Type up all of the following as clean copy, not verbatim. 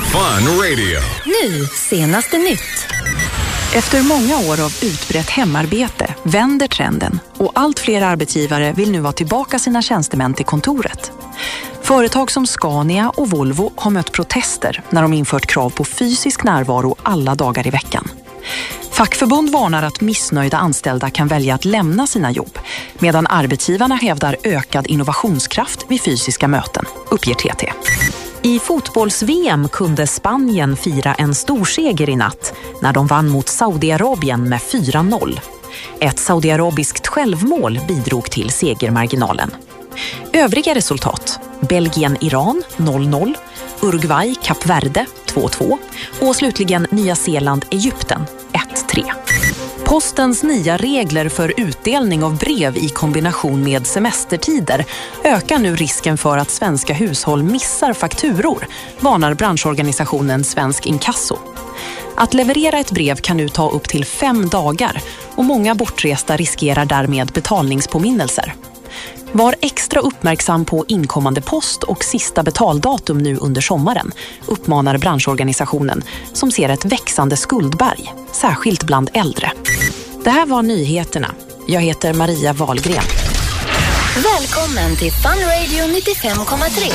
Fun Radio. Nu, senaste nytt. Efter många år av utbrett hemarbete vänder trenden och allt fler arbetsgivare vill nu ha tillbaka sina tjänstemän till kontoret. Företag som Scania och Volvo har mött protester när de infört krav på fysisk närvaro alla dagar i veckan. Fackförbund varnar att missnöjda anställda kan välja att lämna sina jobb, medan arbetsgivarna hävdar ökad innovationskraft vid fysiska möten, uppger TT. I fotbolls-VM kunde Spanien fira en stor seger i natt när de vann mot Saudiarabien med 4-0. Ett saudiarabiskt självmål bidrog till segermarginalen. Övriga resultat: Belgien-Iran 0-0, Uruguay-Kap Verde 2-2 och slutligen Nya Zeeland-Egypten 1-3. Postens nya regler för utdelning av brev i kombination med semestertider ökar nu risken för att svenska hushåll missar fakturor, varnar branschorganisationen Svensk Inkasso. Att leverera ett brev kan nu ta upp till 5 dagar och många bortresta riskerar därmed betalningspåminnelser. Var extra uppmärksam på inkommande post och sista betaldatum nu under sommaren, uppmanar branschorganisationen som ser ett växande skuldberg, särskilt bland äldre. Det här var nyheterna. Jag heter Maria Wahlgren. Välkommen till Fun Radio 95,3.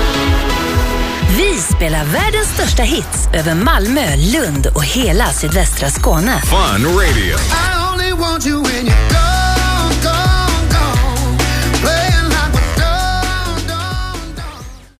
Vi spelar världens största hits över Malmö, Lund och hela sydvästra Skåne. Fun Radio. I only want you when you go.